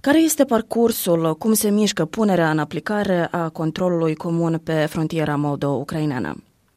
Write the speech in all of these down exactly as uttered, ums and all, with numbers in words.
Care este parcursul, cum se mișcă punerea în aplicare a controlului comun pe frontiera moldo-ucraineană?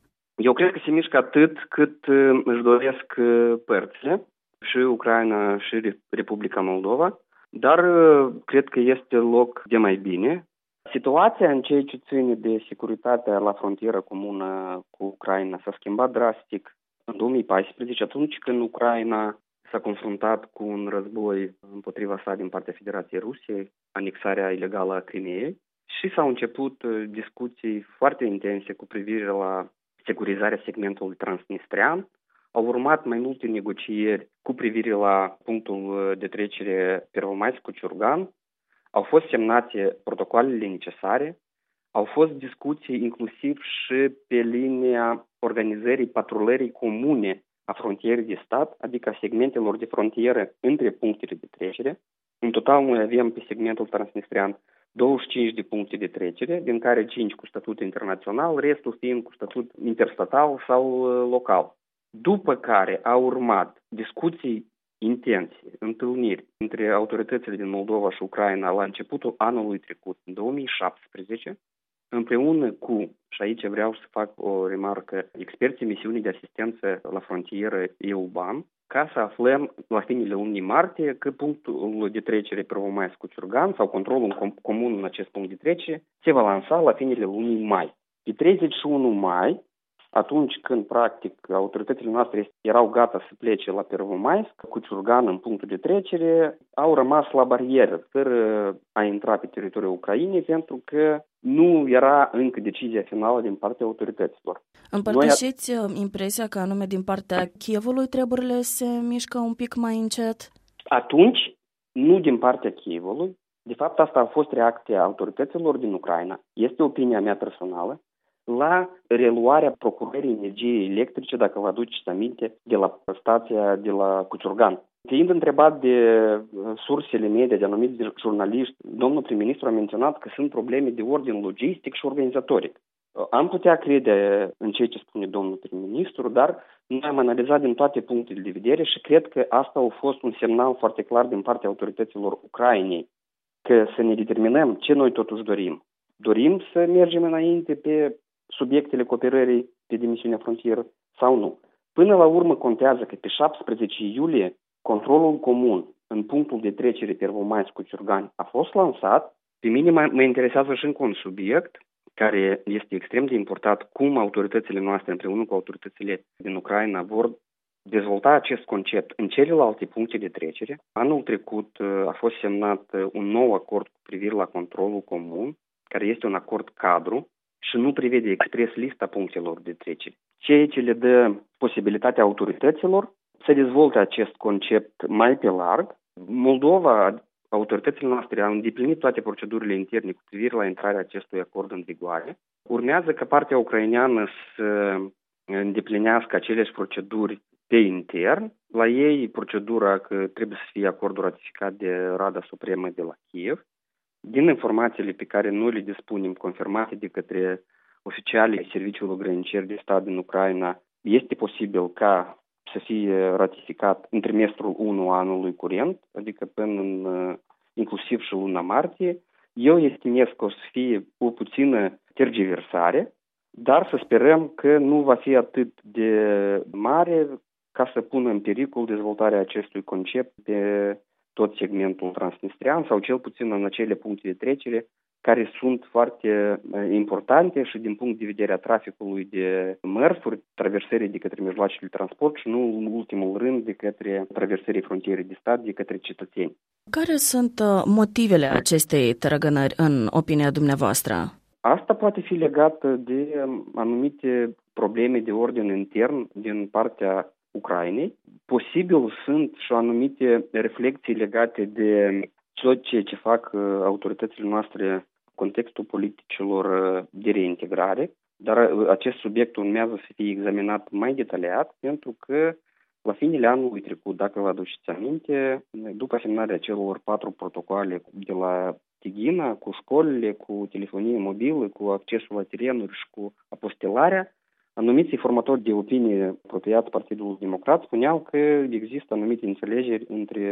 Eu cred că se mișcă atât cât își doresc părțile, și Ucraina și Republica Moldova, dar cred că este loc de mai bine. Situația în ceea ce ține de securitatea la frontieră comună cu Ucraina s-a schimbat drastic în două mii paisprezece, atunci când Ucraina s-a confruntat cu un război împotriva sa din partea Federației Rusiei, anexarea ilegală a Crimeei, și s-au început discuții foarte intense cu privire la securizarea segmentului transnistrian. Au urmat mai multe negocieri cu privire la punctul de trecere Pervomaisk-Ciurgan. Au fost semnate protocoalele necesare. Au fost discuții inclusiv și pe linia organizării patrulării comune a frontierei de stat, adică a segmentelor de frontieră între punctele de trecere. În total noi avem pe segmentul transnistrian douăzeci și cinci de puncte de trecere, din care cinci cu statut internațional, restul fiind cu statut interstatal sau local. După care au urmat discuții intense, întâlniri între autoritățile din Moldova și Ucraina la începutul anului trecut, în două mii șaptesprezece, împreună cu, și aici vreau să fac o remarcă, experții misiunii de asistență la frontieră E U B A M, ca să aflăm la finele lunii martie că punctul de trecere Pervomaisk-Ciurgan sau controlul comun în acest punct de trecere se va lansa la finele lunii mai. Pe treizeci și unu mai, atunci când, practic, autoritățile noastre erau gata să plece la Pervomaisk, cu Ciurgan în punctul de trecere, au rămas la barieră, fără a intra pe teritoriul Ucrainei, pentru că nu era încă decizia finală din partea autorităților. Împărtășiți Noi... impresia că anume din partea Kievului treburile se mișcă un pic mai încet? Atunci, nu din partea Kievului. De fapt, asta a fost reacția autorităților din Ucraina. Este opinia mea personală. La reluarea procurării energiei electrice, dacă vă aduceți aminte, de la stația de la Ciurgan. Fiind întrebat de sursele medie, de anumiți jurnaliști, domnul prim-ministru a menționat că sunt probleme de ordin logistic și organizatoric. Am putea crede în ceea ce spune domnul prim-ministru, dar noi am analizat din toate punctele de vedere și cred că asta a fost un semnal foarte clar din partea autorităților Ucrainei, că să ne determinăm ce noi totuși dorim. Dorim să mergem înainte pe subiectele cooperării pe dimensiunea frontieră sau nu. Până la urmă contează că pe șaptesprezece iulie controlul comun în punctul de trecere Pervomaisk-Ciurgan a fost lansat. Pe mine mă interesează și încă un subiect care este extrem de important, cum autoritățile noastre împreună cu autoritățile din Ucraina vor dezvolta acest concept în celelalte puncte de trecere. Anul trecut a fost semnat un nou acord cu privire la controlul comun, care este un acord cadru și nu prevede expres lista punctelor de trecere, ceea ce le dă posibilitatea autorităților să dezvolte acest concept mai pe larg. Moldova, autoritățile noastre au îndeplinit toate procedurile interne cu privire la intrarea acestui acord în vigoare. Urmează ca partea ucraineană să îndeplinească aceleași proceduri pe intern. La ei procedura că trebuie să fie acordul ratificat de Rada Supremă de la Kiev. Din informațiile pe care noi le dispunem, confirmate de către oficialii Serviciului Grăniceri de Stat din Ucraina, este posibil ca să fie ratificat în trimestrul unu anului curent, adică până în, inclusiv și luna martie. Eu estimez că o să fie o puțină tergiversare, dar să sperăm că nu va fi atât de mare ca să pună în pericol dezvoltarea acestui concept pe tot segmentul transnistrian sau cel puțin în acele puncte de trecere care sunt foarte importante și din punct de vedere a traficului de mărfuri, traversării de către mijloacele de transport și nu în ultimul rând de către traversării frontierei de stat de către cetățeni. Care sunt motivele acestei tărăgănări în opinia dumneavoastră? Asta poate fi legată de anumite probleme de ordin intern din partea Ucrainei. Posibil sunt și anumite reflexii legate de tot ceea ce fac autoritățile noastre în contextul politicilor de reintegrare, dar acest subiect urmează să fie examinat mai detaliat, pentru că la finele anului trecut, dacă vă aduceți aminte, după semnarea celor patru protocoale de la Tighina, cu școlile, cu telefonie mobilă, cu accesul la terenuri și cu apostilarea, anumiți formatori de opinie apropiați Partidului Democrat spuneau că există anumite înțelegeri între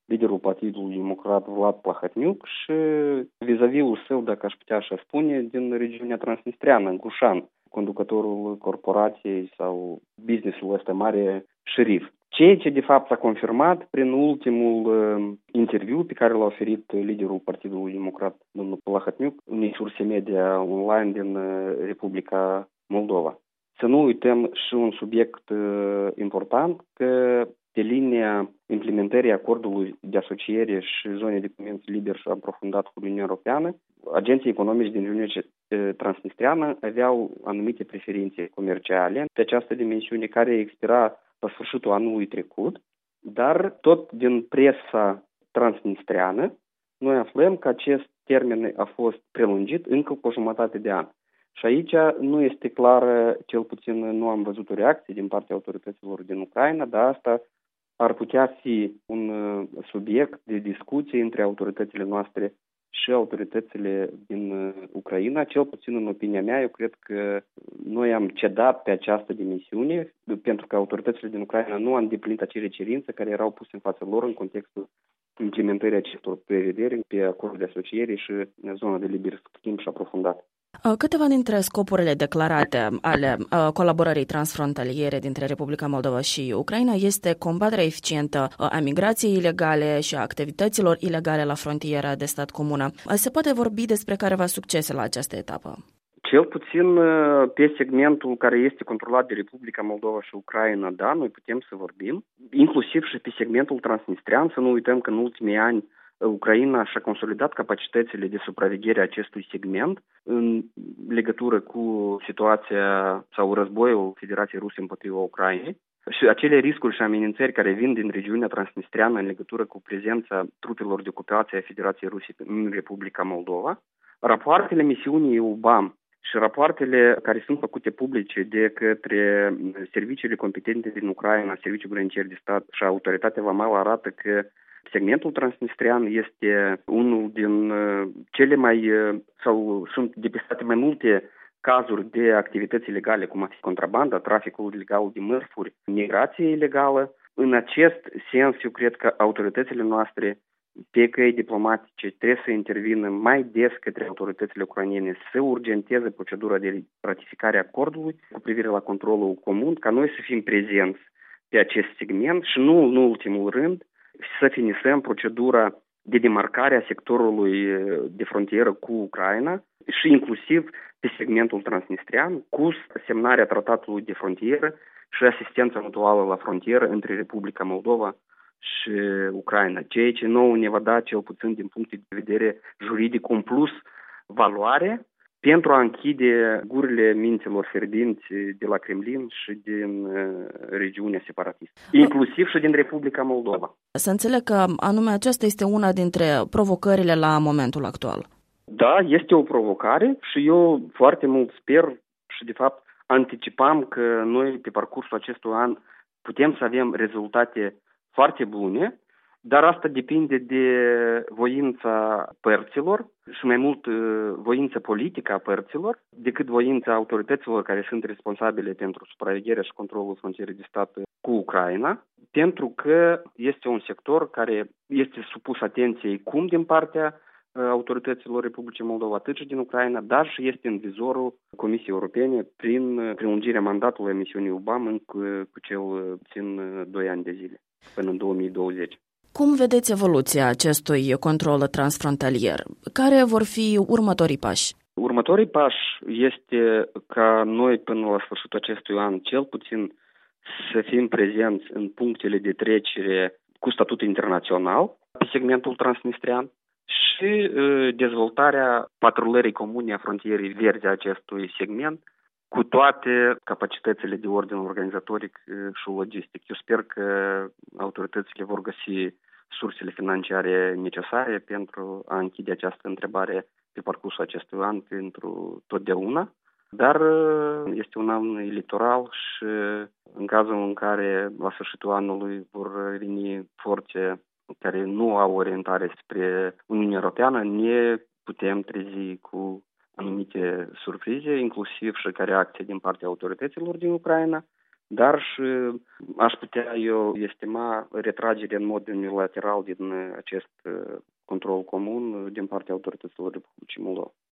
liderul Partidului Democrat Vlad Plahotniuc și vis-a-vis-ul său, dacă aș putea așa spune, din regiunea transnistreană, Gușan, conducătorul corporației sau business-ul ăsta mare, Șerif. Ceea ce de fapt s-a confirmat prin ultimul uh, interviu pe care l-a oferit liderul Partidului Democrat, domnul Plahotniuc, unei surse media online din uh, Republica Moldova. Să nu uităm și un subiect uh, important, că pe linia implementării acordului de asociere și zone de comerț liber și aprofundat cu Uniunea Europeană, agenții economici din regiunea transnistreană aveau anumite preferințe comerciale pe această dimensiune care expira la sfârșitul anului trecut, dar tot din presa transnistreană noi aflăm că acest termen a fost prelungit încă cu o jumătate de an. Și aici nu este clară, cel puțin nu am văzut o reacție din partea autorităților din Ucraina, dar asta ar putea fi un subiect de discuție între autoritățile noastre și autoritățile din Ucraina. Cel puțin în opinia mea, eu cred că noi am cedat pe această dimensiune pentru că autoritățile din Ucraina nu au îndeplinit acele cerințe care erau puse în fața lor în contextul implementării acestor prevederi pe acordul de asociere și zona de liber schimb și aprofundat. Câteva dintre scopurile declarate ale colaborării transfrontaliere dintre Republica Moldova și Ucraina este combaterea eficientă a migrației ilegale și a activităților ilegale la frontiera de stat comună. Se poate vorbi despre careva succese la această etapă? Cel puțin pe segmentul care este controlat de Republica Moldova și Ucraina, da, noi putem să vorbim, inclusiv și pe segmentul transnistrean. Să nu uităm că în ultimii ani Ucraina și-a consolidat capacitățile de supraveghere a acestui segment în legătură cu situația sau războiul Federației Ruse împotriva Ucrainei și acele riscuri și amenințări care vin din regiunea transnistreană în legătură cu prezența trupelor de ocupație a Federației Ruse în Republica Moldova. Rapoartele misiunii U B A M și rapoartele care sunt făcute publice de către serviciile competente din Ucraina, Serviciul Granicer de Stat și Autoritatea Vamală arată că segmentul transnistrean este unul din cele mai, sau sunt depistate mai multe cazuri de activități ilegale, cum ar fi contrabanda, traficul ilegal de mărfuri, migrație ilegală. În acest sens, eu cred că autoritățile noastre pe căi diplomatice trebuie să intervină mai des către autoritățile ucrainene să urgenteze procedura de ratificare a acordului cu privire la controlul comun, ca noi să fim prezenți pe acest segment și nu în ultimul rând să finisăm procedura de demarcare a sectorului de frontieră cu Ucraina și inclusiv pe segmentul transnistrean cu semnarea tratatului de frontieră și asistența mutuală la frontieră între Republica Moldova și Ucraina, ceea ce nouă ne va da cel puțin din punct de vedere juridic un plus valoare pentru a închide gurile minților fierbinți de la Kremlin și din uh, regiunea separatistă, inclusiv și din Republica Moldova. Să înțeleg că anume aceasta este una dintre provocările la momentul actual. Da, este o provocare și eu foarte mult sper și de fapt anticipam că noi pe parcursul acestui an putem să avem rezultate foarte bune, dar asta depinde de voința părților și mai mult voința politică a părților decât voința autorităților care sunt responsabile pentru supravegherea și controlul frontierei de stat cu Ucraina, pentru că este un sector care este supus atenției cum din partea autorităților Republicii Moldova, atât și din Ucraina, dar și este în vizorul Comisiei Europene prin prelungirea mandatului emisiunii U B A M cu, cu cel puțin doi ani de zile, până în două mii douăzeci. Cum vedeți evoluția acestui control transfrontalier? Care vor fi următorii pași? Următorii pași este ca noi până la sfârșitul acestui an cel puțin să fim prezenți în punctele de trecere cu statut internațional pe segmentul transnistrean și uh, dezvoltarea patrulării comune a frontierei verzi a acestui segment cu toate capacitățile de ordin organizatoric și logistic. Eu sper că autoritățile vor găsi sursele financiare necesare pentru a închide această întrebare pe parcursul acestui an pentru totdeauna. Dar este un an electoral și în cazul în care la sfârșitul anului vor veni forțe care nu au orientare spre Uniunea Europeană, ne putem trezi cu anumite surprize, inclusiv și ca reacție din partea autorităților din Ucraina dar și aș putea eu estima retragerea în mod unilateral din acest control comun din partea autorităților Republicii Moldova.